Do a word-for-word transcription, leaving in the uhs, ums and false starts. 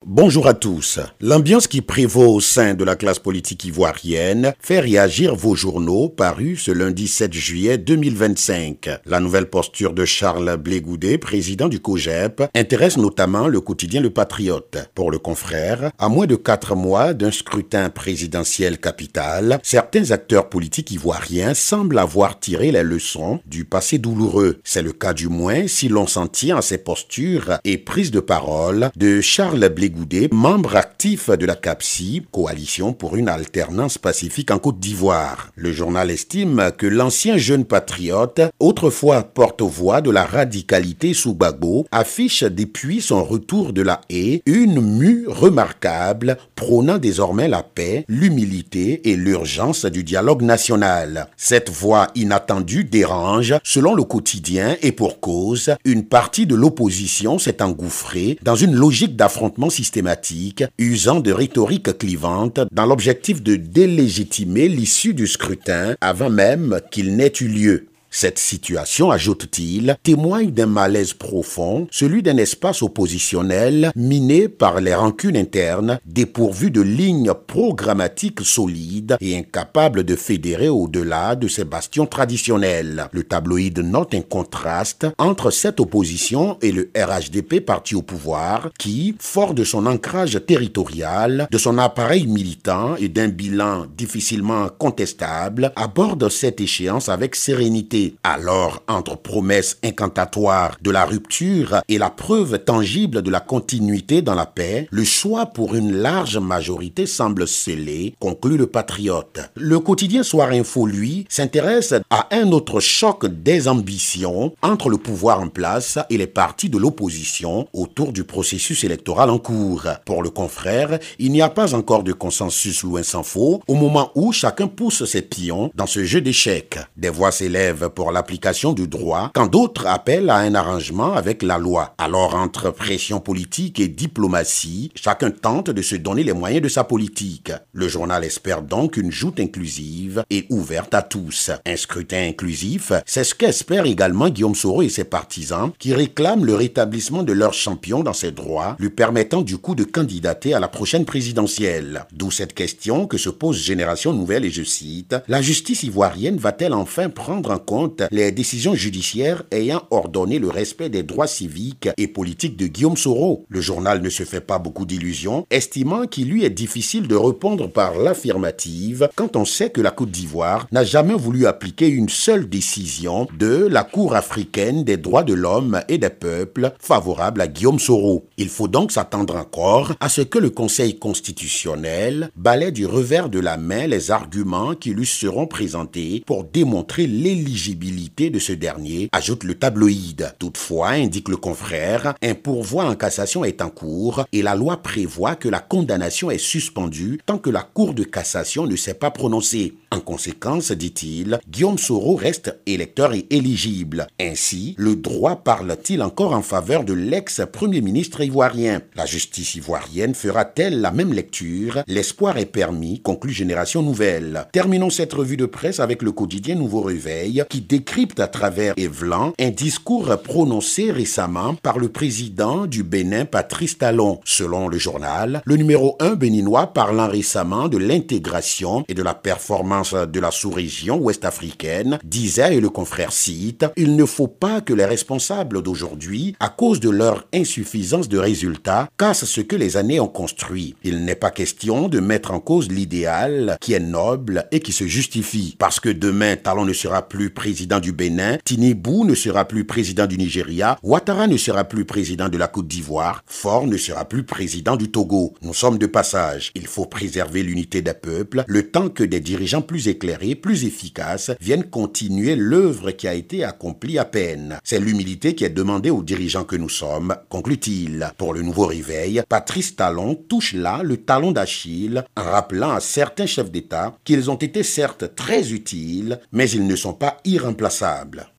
Bonjour à tous. L'ambiance qui prévaut au sein de la classe politique ivoirienne fait réagir vos journaux parus ce lundi sept juillet deux mille vingt-cinq. La nouvelle posture de Charles Blé Goudé, président du COJEP, intéresse notamment le quotidien Le Patriote. Pour le confrère, à moins de quatre mois d'un scrutin présidentiel capital, certains acteurs politiques ivoiriens semblent avoir tiré les leçons du passé douloureux. C'est le cas du moins si l'on s'en tient à ces postures et prises de parole de Charles Blé Goudé, membre actif de la CAPSI, Coalition pour une alternance pacifique en Côte d'Ivoire. Le journal estime que l'ancien jeune patriote, autrefois porte-voix de la radicalité sous Gbagbo, affiche depuis son retour de la haie une mue remarquable, prônant désormais la paix, l'humilité et l'urgence du dialogue national. Cette voix inattendue dérange, selon le quotidien, et pour cause, une partie de l'opposition s'est engouffrée dans une logique d'affrontement systématique, usant de rhétorique clivante dans l'objectif de délégitimer l'issue du scrutin avant même qu'il n'ait eu lieu. Cette situation, ajoute-t-il, témoigne d'un malaise profond, celui d'un espace oppositionnel miné par les rancunes internes, dépourvu de lignes programmatiques solides et incapable de fédérer au-delà de ses bastions traditionnels. Le tabloïd note un contraste entre cette opposition et le R H D P parti au pouvoir qui, fort de son ancrage territorial, de son appareil militant et d'un bilan difficilement contestable, aborde cette échéance avec sérénité. Alors, entre promesses incantatoires de la rupture et la preuve tangible de la continuité dans la paix, le choix pour une large majorité semble scellé, conclut le Patriote. Le quotidien Soir Info, lui, s'intéresse à un autre choc des ambitions entre le pouvoir en place et les partis de l'opposition autour du processus électoral en cours. Pour le confrère, il n'y a pas encore de consensus loin s'en faut, au moment où chacun pousse ses pions dans ce jeu d'échecs. Des voix s'élèvent pour l'application du droit, quand d'autres appellent à un arrangement avec la loi. Alors, entre pression politique et diplomatie, chacun tente de se donner les moyens de sa politique. Le journal espère donc une joute inclusive et ouverte à tous. Un scrutin inclusif, c'est ce qu'espère également Guillaume Soro et ses partisans, qui réclament le rétablissement de leur champion dans ses droits, lui permettant du coup de candidater à la prochaine présidentielle. D'où cette question que se pose Génération Nouvelle, et je cite, « La justice ivoirienne va-t-elle enfin prendre en compte les décisions judiciaires ayant ordonné le respect des droits civiques et politiques de Guillaume Soro ?» Le journal ne se fait pas beaucoup d'illusions, estimant qu'il lui est difficile de répondre par l'affirmative quand on sait que la Côte d'Ivoire n'a jamais voulu appliquer une seule décision de la Cour africaine des droits de l'homme et des peuples favorable à Guillaume Soro. Il faut donc s'attendre encore à ce que le Conseil constitutionnel balaie du revers de la main les arguments qui lui seront présentés pour démontrer l'éligibilité de ce dernier, ajoute le tabloïd. Toutefois, indique le confrère, un pourvoi en cassation est en cours et la loi prévoit que la condamnation est suspendue tant que la Cour de cassation ne s'est pas prononcée. En conséquence, dit-il, Guillaume Soro reste électeur et éligible. Ainsi, le droit parle-t-il encore en faveur de l'ex-premier ministre ivoirien. La justice ivoirienne fera-t-elle la même lecture? L'espoir est permis, conclut Génération Nouvelle. Terminons cette revue de presse avec le quotidien Nouveau Réveil qui décrypte à travers Evlan un discours prononcé récemment par le président du Bénin, Patrice Talon. Selon le journal, le numéro un béninois parlant récemment de l'intégration et de la performance de la sous-région ouest-africaine disait, et le confrère cite, « Il ne faut pas que les responsables d'aujourd'hui, à cause de leur insuffisance de résultats, cassent ce que les années ont construit. Il n'est pas question de mettre en cause l'idéal qui est noble et qui se justifie. Parce que demain, Talon ne sera plus président du Bénin, Tinibou ne sera plus président du Nigeria, Ouattara ne sera plus président de la Côte d'Ivoire, Faure ne sera plus président du Togo. Nous sommes de passage. Il faut préserver l'unité des peuples, le temps que des dirigeants plus éclairés, plus efficaces, viennent continuer l'œuvre qui a été accomplie à peine. C'est l'humilité qui est demandée aux dirigeants que nous sommes, conclut-il. Pour le Nouveau Réveil, Patrice Talon touche là le talon d'Achille en rappelant à certains chefs d'État qu'ils ont été certes très utiles, mais ils ne sont pas irremplaçables.